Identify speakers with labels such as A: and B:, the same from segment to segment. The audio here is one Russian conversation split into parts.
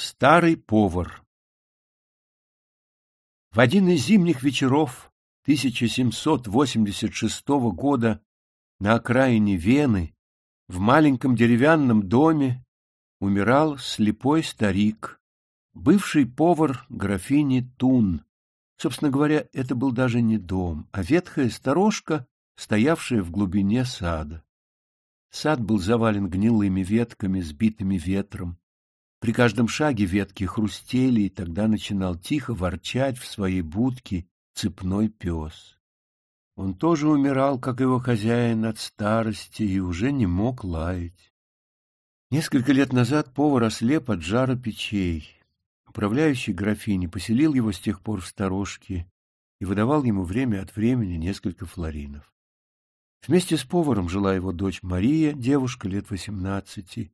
A: Старый повар. В один из зимних вечеров 1786 года на окраине Вены в маленьком деревянном доме умирал слепой старик, бывший повар графини Тун. Собственно говоря, это был даже не дом, а ветхая сторожка, стоявшая в глубине сада. Сад был завален гнилыми ветками, сбитыми ветром. При каждом шаге ветки хрустели, и тогда начинал тихо ворчать в своей будке цепной пес. Он тоже умирал, как его хозяин, от старости и уже не мог лаять. Несколько лет назад повар ослеп от жара печей. Управляющий графини поселил его с тех пор в сторожке и выдавал ему время от времени несколько флоринов. Вместе с поваром жила его дочь Мария, девушка лет 18.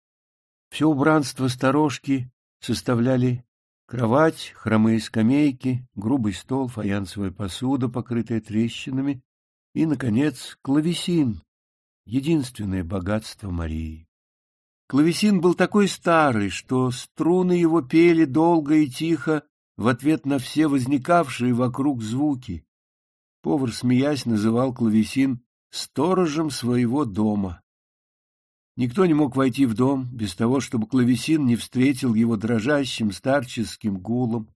A: Все убранство сторожки составляли кровать, хромые скамейки, грубый стол, фаянсовая посуда, покрытая трещинами, и, наконец, клавесин, единственное богатство Марии. Клавесин был такой старый, что струны его пели долго и тихо в ответ на все возникавшие вокруг звуки. Повар, смеясь, называл клавесин сторожем своего дома. Никто не мог войти в дом без того, чтобы клавесин не встретил его дрожащим старческим гулом.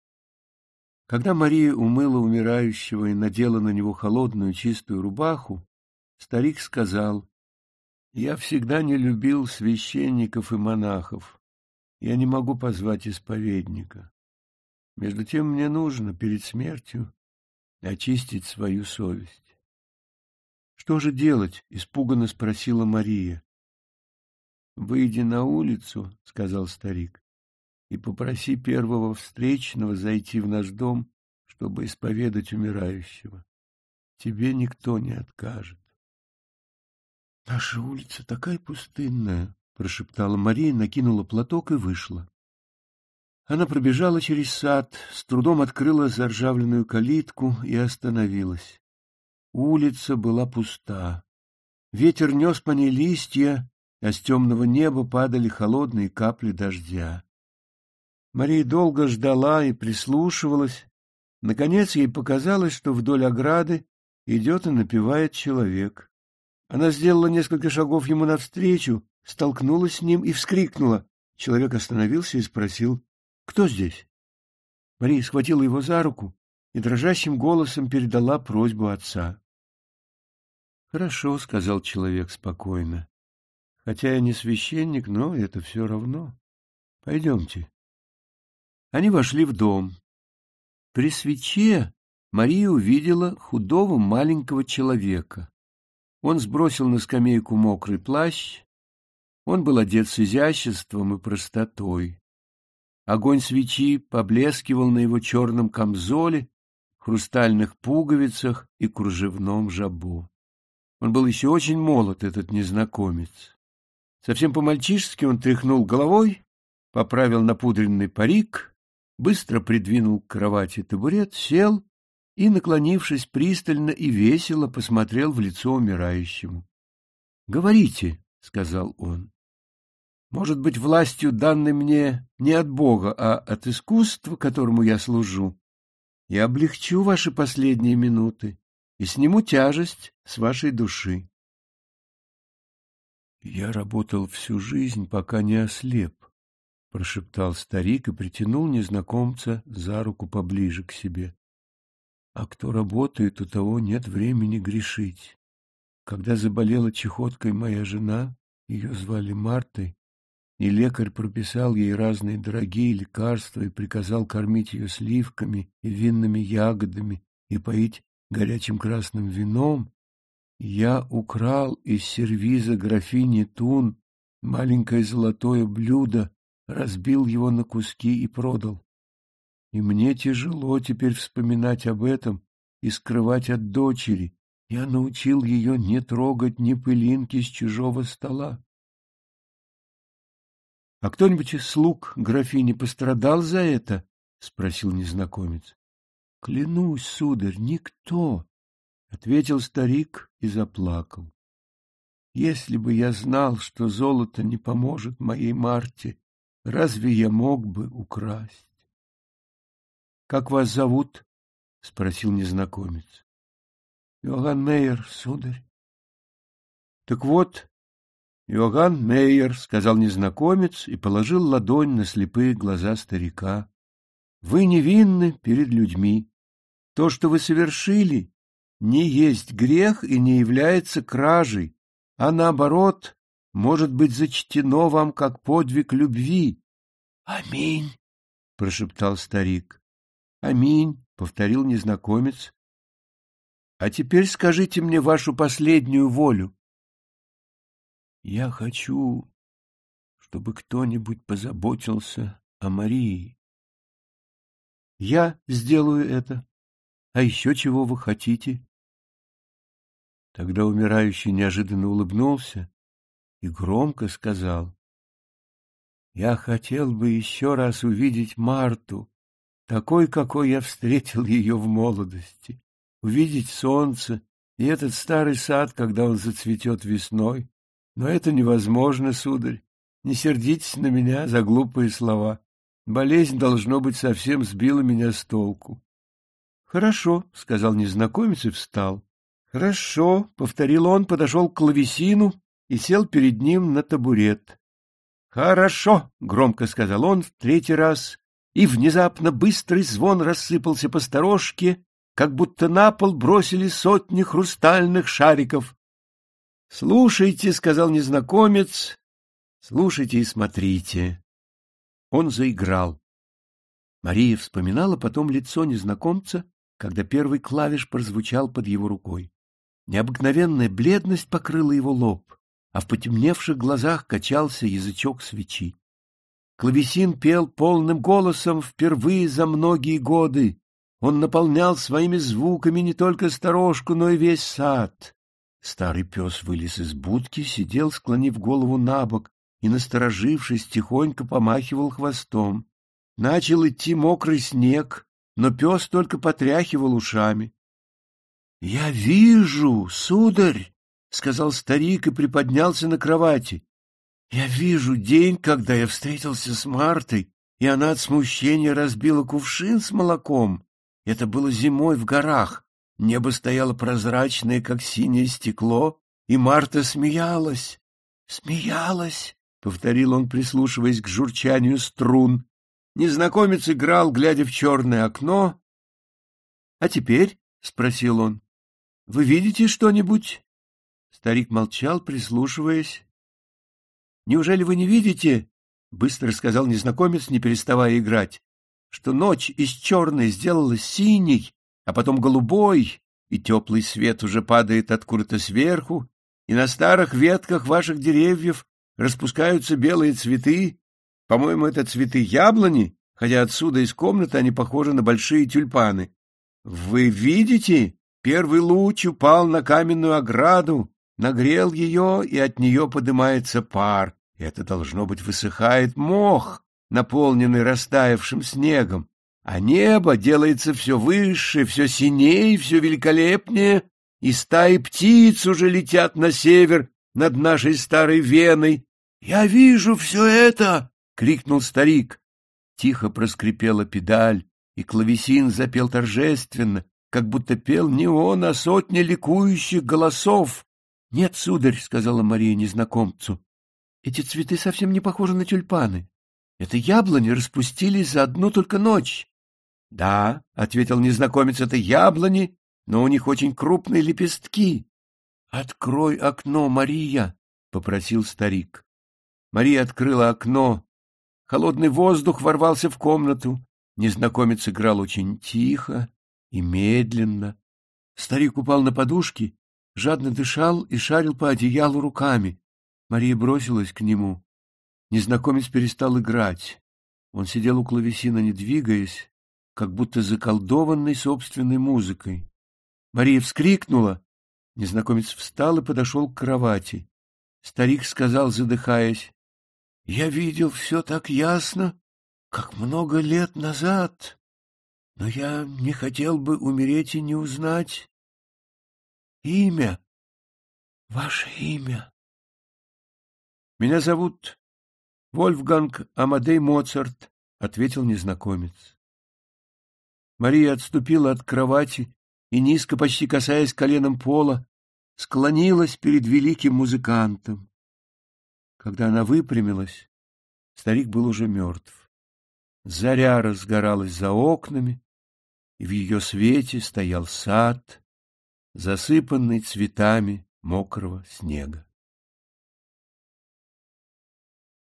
A: Когда Мария умыла умирающего и надела на него холодную чистую рубаху, старик сказал: «Я всегда не любил священников и монахов. Я не могу позвать исповедника. Между тем мне нужно перед смертью очистить свою совесть». «Что же делать?» — испуганно спросила Мария. «Выйди на улицу, — сказал старик, — и попроси первого встречного зайти в наш дом, чтобы исповедать умирающего. Тебе никто не откажет». «Наша улица такая пустынная, — прошептала Мария, накинула платок и вышла. Она пробежала через сад, с трудом открыла заржавленную калитку и остановилась. Улица была пуста. Ветер нес по ней листья, а с темного неба падали холодные капли дождя. Мария долго ждала и прислушивалась. Наконец ей показалось, что вдоль ограды идет и напевает человек. Она сделала несколько шагов ему навстречу, столкнулась с ним и вскрикнула. Человек остановился и спросил: «Кто здесь?» Мария схватила его за руку и дрожащим голосом передала просьбу отца. «Хорошо, — сказал человек спокойно. Хотя я не священник, но это все равно. Пойдемте». Они вошли в дом. При свече Мария увидела худого маленького человека. Он сбросил на скамейку мокрый плащ. Он был одет с изяществом и простотой. Огонь свечи поблескивал на его черном камзоле, хрустальных пуговицах и кружевном жабо. Он был еще очень молод, этот незнакомец. Совсем по-мальчишески он тряхнул головой, поправил напудренный парик, быстро придвинул к кровати табурет, сел и, наклонившись пристально и весело, посмотрел в лицо умирающему. «Говорите, — сказал он, — может быть, властью, данной мне не от Бога, а от искусства, которому я служу, я облегчу ваши последние минуты и сниму тяжесть с вашей души». «Я работал всю жизнь, пока не ослеп», — прошептал старик и притянул незнакомца за руку поближе к себе. «А кто работает, у того нет времени грешить. Когда заболела чахоткой моя жена, ее звали Мартой, и лекарь прописал ей разные дорогие лекарства и приказал кормить ее сливками и винными ягодами и поить горячим красным вином, я украл из сервиза графини Тун маленькое золотое блюдо, разбил его на куски и продал. И мне тяжело теперь вспоминать об этом и скрывать от дочери. Я научил ее не трогать ни пылинки с чужого стола». «А кто-нибудь из слуг графини пострадал за это?» — спросил незнакомец. «Клянусь, сударь, никто», — ответил старик и заплакал. «Если бы я знал, что золото не поможет моей Марте, Разве я мог бы украсть? — Как вас зовут? — спросил незнакомец. — Иоганн Мейер, сударь. — Так вот, Иоганн Мейер, — сказал незнакомец и положил ладонь на слепые глаза старика. — Вы невинны перед людьми. То, что вы совершили, не есть грех и не является кражей, а наоборот, может быть зачтено вам как подвиг любви. — Аминь, — прошептал старик. — Аминь, — повторил незнакомец. — А теперь скажите мне вашу последнюю волю. — Я хочу, чтобы кто-нибудь позаботился о Марии. — Я сделаю это. А еще чего вы хотите? Тогда умирающий неожиданно улыбнулся и громко сказал: — Я хотел бы еще раз увидеть Марту, такой, какой я встретил ее в молодости, увидеть солнце и этот старый сад, когда он зацветет весной. Но это невозможно, сударь. Не сердитесь на меня за глупые слова. Болезнь, должно быть, совсем сбила меня с толку. — Хорошо, — сказал незнакомец и встал. — Хорошо, — повторил он, подошел к клавесину и сел перед ним на табурет. — Хорошо, — громко сказал он в третий раз, и внезапно быстрый звон рассыпался по сторожке, как будто на пол бросили сотни хрустальных шариков. — Слушайте, — сказал незнакомец, — слушайте и смотрите. Он заиграл. Мария вспоминала потом лицо незнакомца, когда первый клавиш прозвучал под его рукой. Необыкновенная бледность покрыла его лоб, а в потемневших глазах качался язычок свечи. Клавесин пел полным голосом впервые за многие годы. Он наполнял своими звуками не только сторожку, но и весь сад. Старый пес вылез из будки, сидел, склонив голову набок, и, насторожившись, тихонько помахивал хвостом. Начал идти мокрый снег, но пес только потряхивал ушами. — Я вижу, сударь, — сказал старик и приподнялся на кровати. — Я вижу день, когда я встретился с Мартой, и она от смущения разбила кувшин с молоком. Это было зимой в горах. Небо стояло прозрачное, как синее стекло, и Марта смеялась. — Смеялась, — повторил он, прислушиваясь к журчанию струн. Незнакомец играл, глядя в черное окно. — А теперь, — спросил он, — вы видите что-нибудь? Старик молчал, прислушиваясь. — Неужели вы не видите, — быстро сказал незнакомец, не переставая играть, — что ночь из черной сделалась синей, а потом голубой, и теплый свет уже падает откуда-то сверху, и на старых ветках ваших деревьев распускаются белые цветы? По-моему, это цветы яблони, хотя отсюда из комнаты они похожи на большие тюльпаны. Вы видите? Первый луч упал на каменную ограду, нагрел ее, и от нее поднимается пар. Это, должно быть, высыхает мох, наполненный растаявшим снегом. А небо делается все выше, все синее, все великолепнее, и стаи птиц уже летят на север над нашей старой Веной. — Я вижу все это! — крикнул старик. Тихо проскрипела педаль, и клавесин запел торжественно, как будто пел не он, а сотни ликующих голосов. — Нет, сударь, — сказала Мария незнакомцу, — эти цветы совсем не похожи на тюльпаны. Это яблони распустились за одну только ночь. — Да, — ответил незнакомец, — это яблони, но у них очень крупные лепестки. — Открой окно, Мария, — попросил старик. Мария открыла окно. Холодный воздух ворвался в комнату. Незнакомец играл очень тихо и медленно. Старик упал на подушки, жадно дышал и шарил по одеялу руками. Мария бросилась к нему. Незнакомец перестал играть. Он сидел у клавесина, не двигаясь, как будто заколдованный собственной музыкой. Мария вскрикнула. Незнакомец встал и подошел к кровати. Старик сказал, задыхаясь: — Я видел все так ясно, как много лет назад, но я не хотел бы умереть и не узнать имя, ваше имя. — Меня зовут Вольфганг Амадей Моцарт, — ответил незнакомец. Мария отступила от кровати и, низко, почти касаясь коленом пола, склонилась перед великим музыкантом. Когда она выпрямилась, старик был уже мертв. Заря разгоралась за окнами, и в ее свете стоял сад, засыпанный цветами мокрого снега.